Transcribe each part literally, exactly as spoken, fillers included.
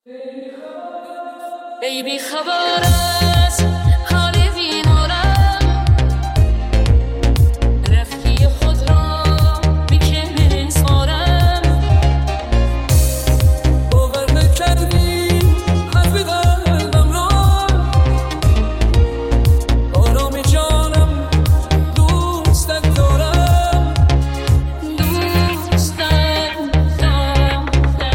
بیبی خبر است حال بیمارم، رفتی خود را بیکنه سارم، باور نکردی حرف قلبم را، آرام جانم دوستت دارم، دوستت دارم.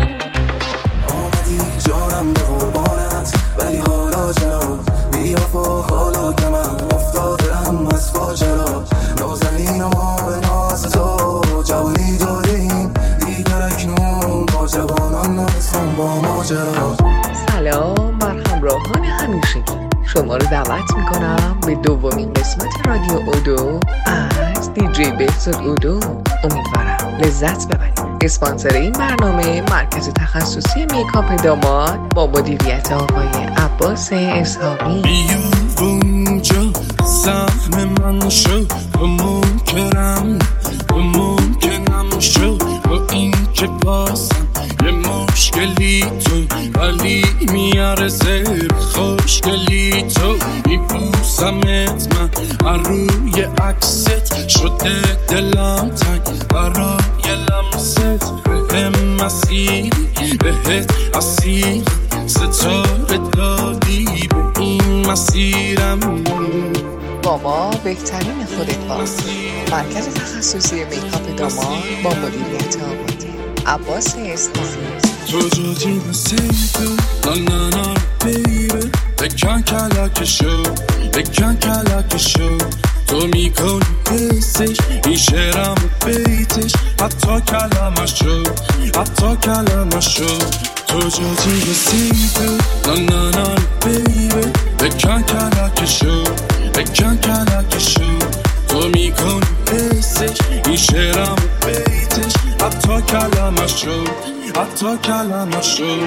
آمدی جانم به قربانت، ولی حالا چرا بیافا حالا که من افتادم از فاجرا، نازنینم ها به ناز تو جوانی داریم دیگر اکنون با جوانان نرسم با ماجرا. سلام بر همراهان همیشگی، شما رو دعوت میکنم به دومین قسمت رادیو اودو از دیجی بهزاد اودو. امیدوارم لذت ببرید. اسپانسر این برنامه مرکز تخصصی میکاپ داماد با مدیریت آقای عباس اسحاقی. بیا اونجا سهم من شو، با منکرم با ممکنم شو، با این که بازم یه مشکلی تو، ولی میارزه خوشگلی تو، میبوسمت من هر روی عکست، شده دلم تنگ برای لمست، بهم مسیری بهت اسیر، ستاره دادی به این مسیرم، با ما بهترین خودت باش. مرکز تخصصی میکاپ داماد با مدیریت آقای عباس اسحاقی. تو جاتی بسیدو نا نا نا بیبه، بکن کلک شو بکن کلک شو، تو میکنی حسش این شعرم و بیتش، حتی کلمش شو حتی کلمش شو. تو جاتی بسیدو نا نا نا بیبه، بکن کلک شو بکن کلک شو، تو میکنی حسش این شعرم و بیتش، حتی کلمش شو حتی کلمش شو.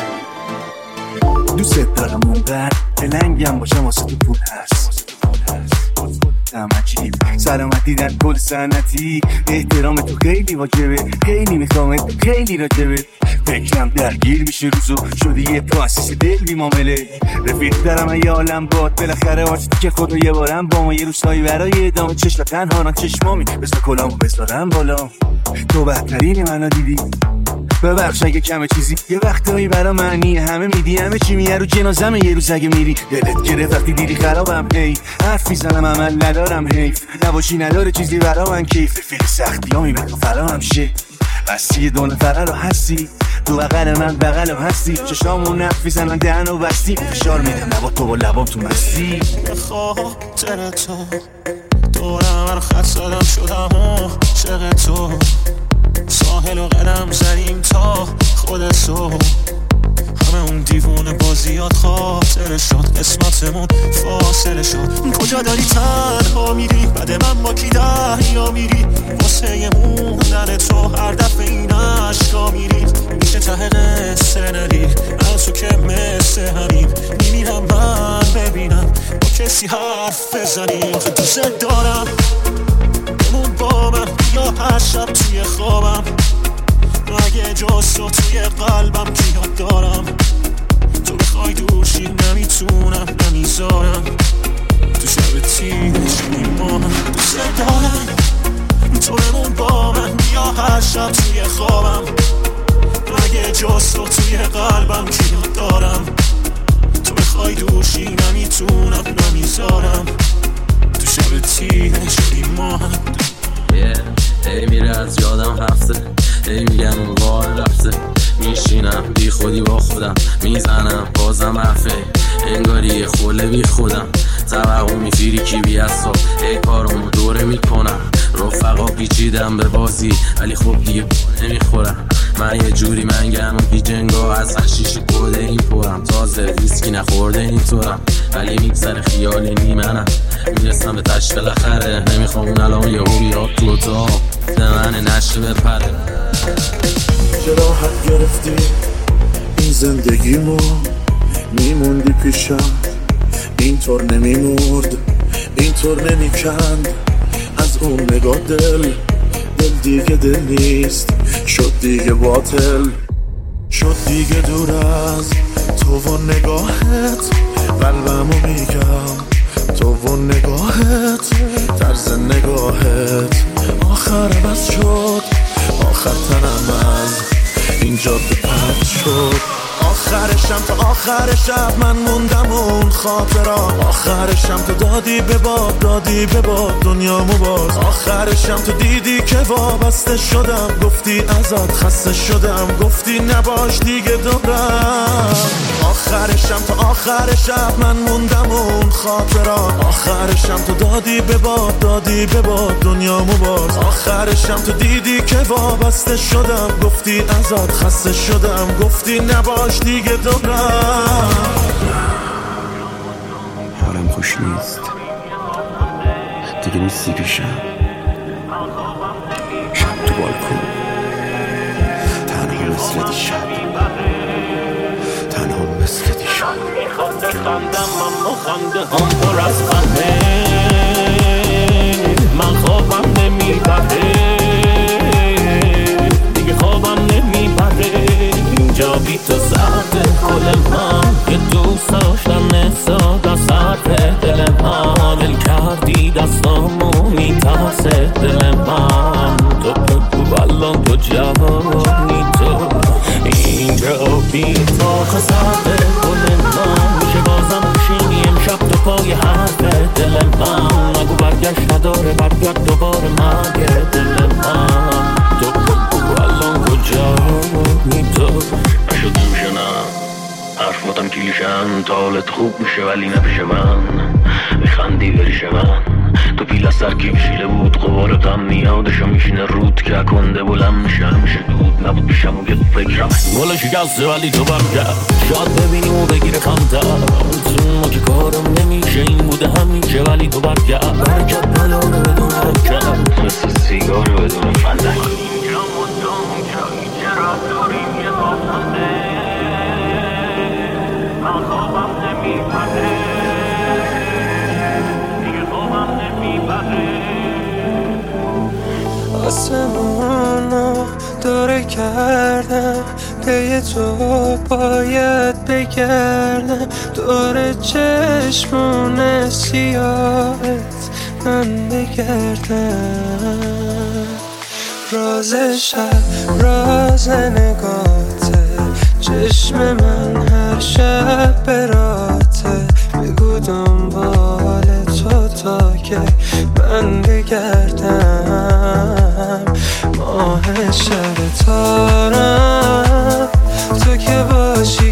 دوست دارم اونقدر دلنگم باشم واسه تو پول هست، عجیب سلامتی در کل سنتی، احترام تو خیلی واجبه، خیلی میخوامت خیلی راجبه، فکرم درگیر میشه روزو شدی یه پاسیس دل بی معامله، رفیق دارم ای عالم باد بالاخره واسه که خودو یه بارم با ما یه روزایی برای ادامه چشم تنها چشمامی بذار کلامو بذارم بالا، تو بهترین منو دیدی ببخش اگه کمه چیزی، یه وقتایی برا معنی همه میدی، همه چی میه رو جنازمه، یه روز اگه میری دلت گرفت وقتی دیدی خرابم، هی حرف میزنم عمل ندارم، حیف نباشی نداره چیزی برا من، کیف رفیق سختی ها میبرم فراهم شه، بستی دونه فقر رو هستی تو بغل من بغل هم هستی، چشامون نفت میزنن دهن و بستی، فشار میدم لبا تو با لبام تو مستی، خاطر تو دورم من خط زدم شدم و شق تو، ساحل و قدم زدیم تا خود سو، همه اون دیوونه بازیات خاطر شد، قسمتمون فاصله شد، کجا داری تنها میری بعد من با کی دریا میری، واسه یه موندن تو هر دفعه این عشقا میری، میشه ته قصه ندیر از تو که مثل همین، میمیرم من ببینم با کسی حرف بزنیم، تو دوست دارم بمون با من، یا هر شب توی خوابم، اگه جز تو توی قلبم که یاد دارم، تو بخوای دوشی نمیتونم نمیذارم، تو شب تیرش میمانم، دوست دارم تو بمون با من، یا هر شب توی خوابم، اگه جز تو توی قلبم که یاد دارم، تو بخوای دوشی نمیتونم نمیذارم، تو شب تیرش میمانم. ای میره از یادم هفته، ای میگم اون وای رفته، میشینم بی خودی با خودم میزنم بازم حرفه، انگاری خوله بی خودم، توقع میفیری کی بی اصاب، ای کارمو دوره میکنم، رفقا پیچیدم به بازی ولی خب دیگه نمیخورم، من یه جوری منگم و بی جنگا از حشیش گوده این پرم، تازه ویسکی نخورده این طورم، ولی میگذره خیال نیمنم، میرسم به تشت بالاخره، نمیخوام اون الان یه هو بیاد تو اتاق من نشه بپره. چرا حد گرفتی این زندگیمو، میموندی پیشم اینطور نمیمرد اینطور نمیکند، از اون نگاه دل دل دیگه دل نیست شد دیگه باطل، شد دیگه دور از تو و نگاهت، قلبمو میگم تو و نگاهت، طرز نگاهت آخر بس شد، آخر تنم از اینجا به پرد شد. آخرشم تا آخر شب من موندم اون خاطرات، آخرشم تو دادی به باد دادی به باد دنیامو باز، آخرشم تو دیدی که وابسته شدم، گفتی ازت خسته شدم، گفتی نباش دیگه دورم. آخرشم تا آخر شب من موندم اون خاطرات، آخرشم تو دادی به باد دادی به باد دنیامو باز، آخرشم تو دیدی که وابسته شدم، گفتی ازت خسته شدم، گفتی نباش دیگه دورم. حالم خوش نیست دیگه، نیستی پیشم، شب تو بالکن تنها مثل دیشب، تنها مثل دیشب. میخواد بخندم اما خنده هم پر از خنده، من خوابم نمیبره دیگه، خوابم نمیبره اینجا بی تو سرده کل من که دوست داشتم نساد از سرده دل من، دل کردی دستامو میترسه دل من، تو بگو الان تو جوانی تو اینجا بی تو خسرده کل من، میشه بازم بشینی امشب تو پای حرف دل من، نگو برگشت نداره برگرد دوباره مرگ دل من، تو بگو الان کجایی تو. نشد میشه نه حرفاتم کلیشن، تا حالت خوب میشه ولی نپیشه من، میخندی بریش من، تو پیل از سرکی بشیله بود غبار غم میادشو میشینه رود که کنده بلند میشه، همیشه دود نبود پیشم و گه تو فکرم گل شکسته ولی تو برگرد، شاید ببینیم و بگیره خمتر، ما که کارم نمیشه این بوده همیشه ولی تو برگرد، برکت نداره بدون حرکت مثل سیگار بدون فندک، اینجا مدام جایی چرا داریم یه بابنده، من خوابم نمیبره دیگه، خوابم نمیبره. آسمونو دوره کردم پی تو باید بگردم، دور چشمون سیاهت من بگردم، راز شب راز نگاته، چشم من هر شب براته، بگو دنبال تو تا که من بگردم، ماه شب تارم تو که باشی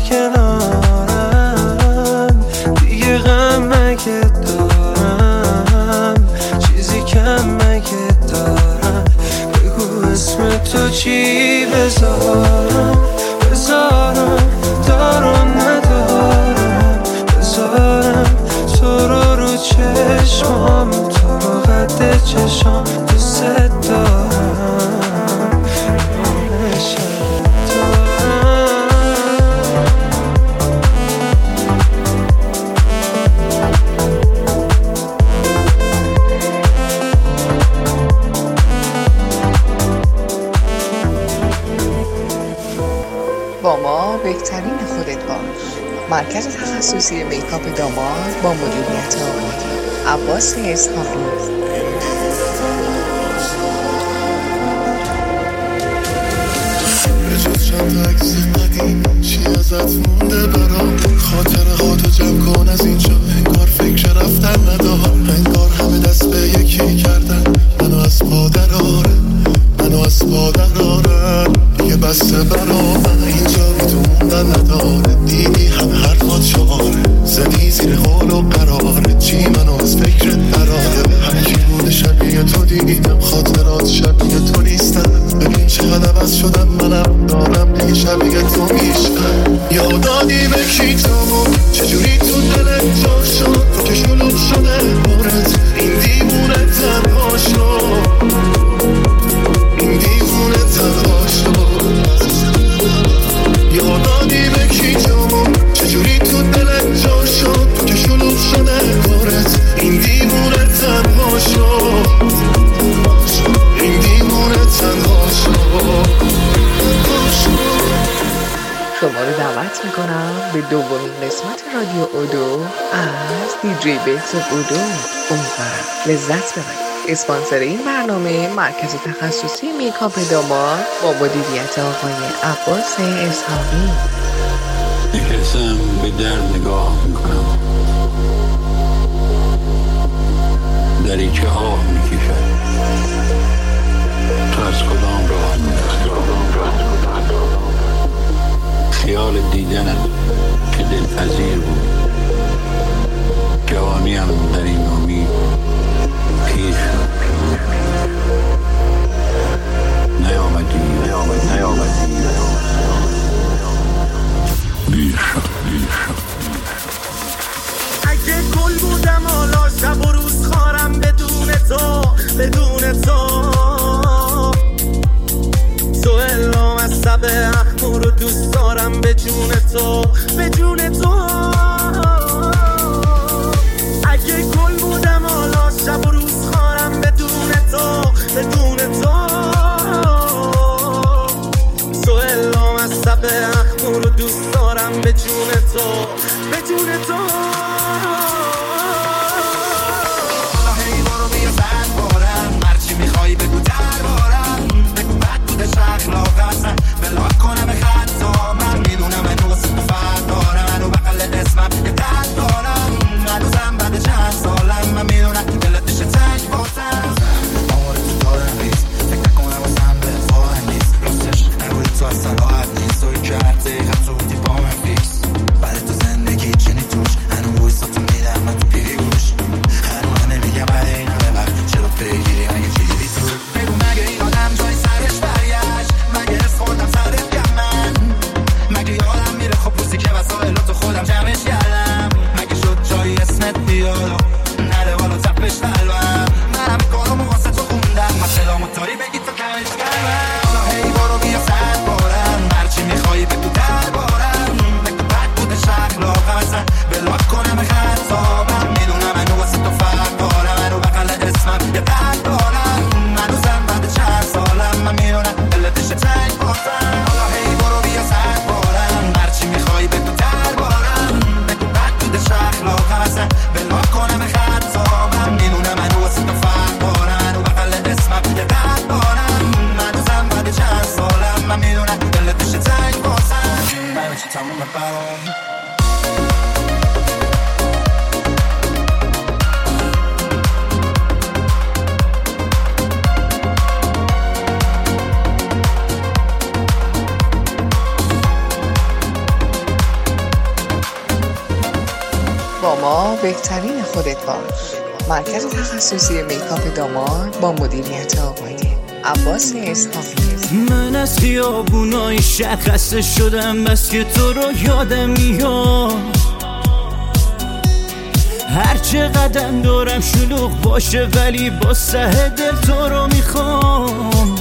کنارم، دیگه غم مگه دارم، چیزی کم مگه دارم، بگو اسم تو چی بذارم، بذارم دارم ندارم، بذارم تو رو رو چشمام، تو رو قد چشم دوست دارم، نشم دارم. با ما بهترین خودت باش. مرکز تخصصی میکاپ داماد با مدیریت آقای عباس اسحاقی. به جز چند تا عکس قدیم چی ازت مونده برام، خاطره ها تو جمع کن از اینجا، انگار فکر رفتن ندارم، انگار همه دست به یکی کردن منو از پا دراره، منو از پا دراره دیگه بسته برام، اینجا بی تو موندن نداره، دیدی همه حرفات شعاره، زدی زیر حال و قراره، چی منو از فکرت دراره، هر کی بوده شبیه تو دیدم، خاطرات شبیه تو نیستن، ببین چقدر عوض شدم منم دارم دیگه شبیه تو میشم، یادادی به دعوت میکنم به دومین قسمت رادیو اودو از دیجی بهزاد اودو. امیدوارم لذت ببرید. اسپانسر این برنامه مرکز تخصصی میکاپ داماد با مدیریت آقای عباس اسحاقی. نکسم به در نگاه میکنم، دری که آه میکشد، تو از کدام راه میرسی؟ خیال دیدنت که دلپذیر بود، جوانیم در این امید پیر شد. نیامدی نیامدی نیامدی دیر شد دیر شد. اگه گل بودم حالا شب و روز خارم بدون تو بدون تو تو الام از سب اخمو رو دوست دارم به جون تو به جون تو. اگه گل بودم حالا شب و روز خارم بدون تو بدون تو تو الام از سب اخمو رو دوست دارم به جون تو به جون تو. میخوای بگو دربارم، بگو بد بوده شخلاقتم بلاک کنم خطا. من میدونم من واسه تو فرد دارم، منو بقل اسمم یه قد دارم. هنوزم بعد چند سالم من میدونم دلت بشه تنگ باتم. آمار تو دارم نیست، فکر نکنم واسم به فاهم نیست. راستش نگوی تو اصلا راحت نیست، توی که هر دقیقه تو بودی با من فیکس. بعد تو زندگی چنی توش هنو بایستا تو میدم من تو پیری گوش. هنو من نمیگم بعد این همه بر چرا بگیری من یه چیزی بگو مگه این آدم جای سرش برگشت؟ مگه حس خوردم سرت گم من؟ مگه یادم میره خب روزی که وسایلاتو خودم جمعش کردم؟ مگه شد جایی اسمت بیاد نره بالا تپش قلبم؟ من همه کارامو واسه تو خوندم، مثلا موتوری بگی تو کمش کردم. حالا هی برو بیا صد بارم، هرچی میخوایی بگو دربارم. بگو بد بوده شخلاقم اصلا بلاک کنم خطا. من میدونم منو واسه تو فرق دارم، منو بقل اسمم یه قد دارم. هنوزم بعد چند سالم من میدونم دلتش تنگ باتم. حالا هی برو بیا صد بارم، هرچی میخوایی بگو دربارم. بگو بد بوده شخلاقم اصلا بلاک کنم خطا. من میدونم منو واسه تو فرق دارم، منو بقل اسمم یه قد دارم. هنوزم بعد چند سالم من میدونم دلتش تنگ باتم. همه چی تمومه برام. با ما بهترین خودت باش. مرکز تخصصی میکاپ داماد با مدیریت آقای عباس اسحاقی. من از خیابونای شهر خسته شدم، بس که تو رو یادم میاد. هر چه قدم دارم شلوغ باشه ولی با سه دل تو رو میخوام.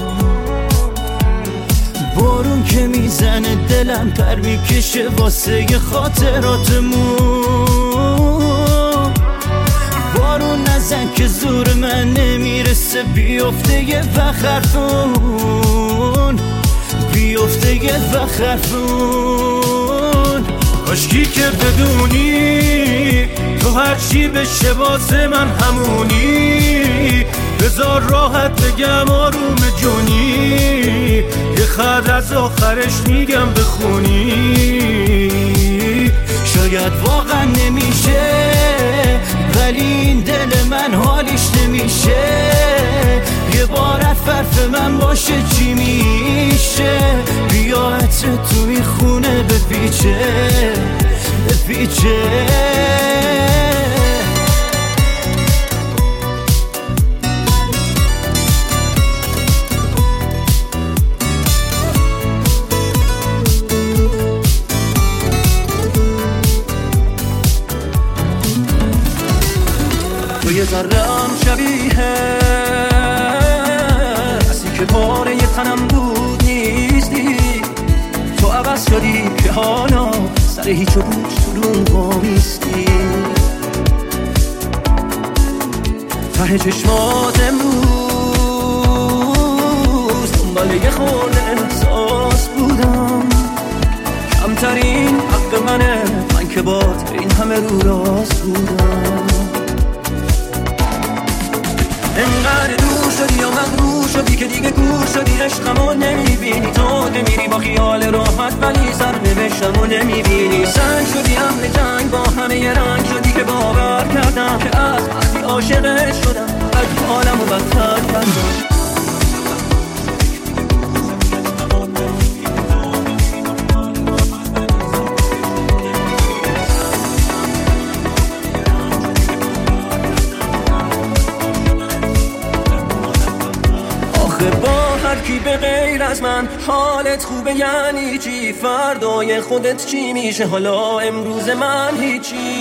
بارون که میزنه دلم پر میکشه واسه خاطراتمون. بارون نزن که زور من نمیرسه، بیفته یه وقت حرفون، بیفته یه وقت حرفون. کاشکی که بدونی تو هرچی بشه واسه من همونی. بذار راحت بگم آروم جونی، یه خط از آخرش میگم بخونی. شاید واقعا نمیشه ولی این دل من حالیش نمیشه. یه بار حرف من باشه چی میشه؟ بیا عطر توی خونه بپیچه بپیچه. تو یه ذره هم شبیه کسی که پاره یه تنم بود نیستی. تو عوض شدی که حالا سر هیچ و بود شلون بامیستی. ته چشمات امروز دنبال یه خورده احساس بودم. بهترین حق منه، من که بات این همه رو راست بودم. انقدر دور شدی یا مغرور شدی که دیگه گور شدی، عشقمو نمیبینی، تو نمیری با خیال راحت ولی سر نوشتمو نمیبینی. سنگ شدی اهل جنگ با همه یه رنگ شدی که باور کردم که از وقتی عاشقت شدم از حالمو بدتر کردم. با هر کی به غیر از من حالت خوبه یعنی چی؟ فردای خودت چی میشه؟ حالا امروز من هیچی.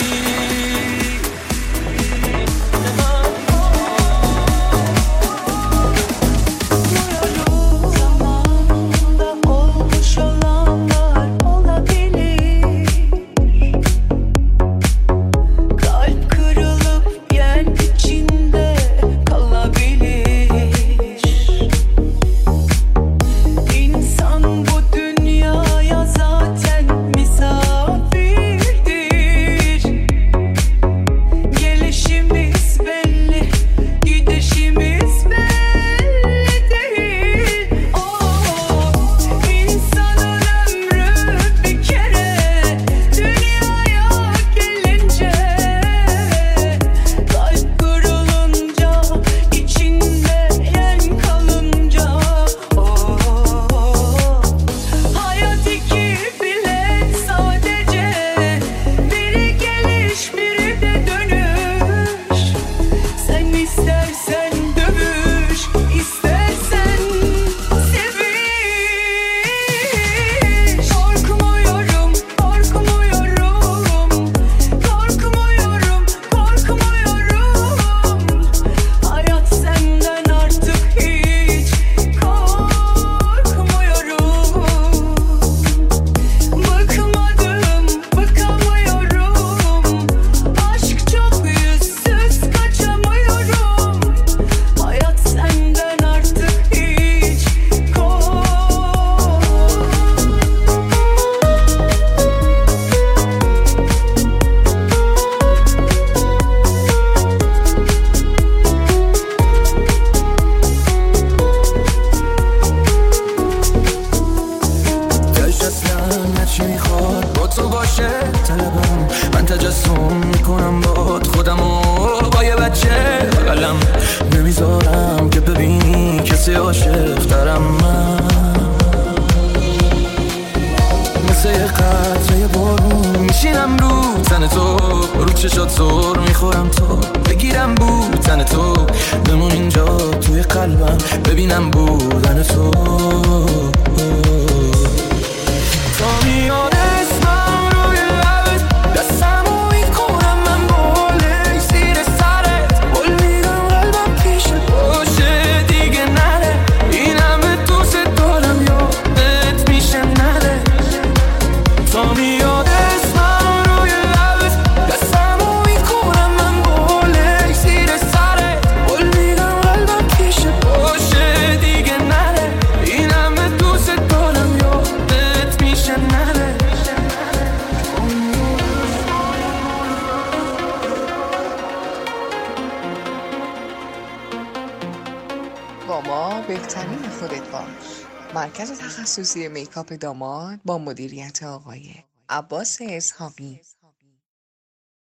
بهترین خودت باش. مرکز تخصصی میکاپ داماد با مدیریت آقای عباس اسحاقی.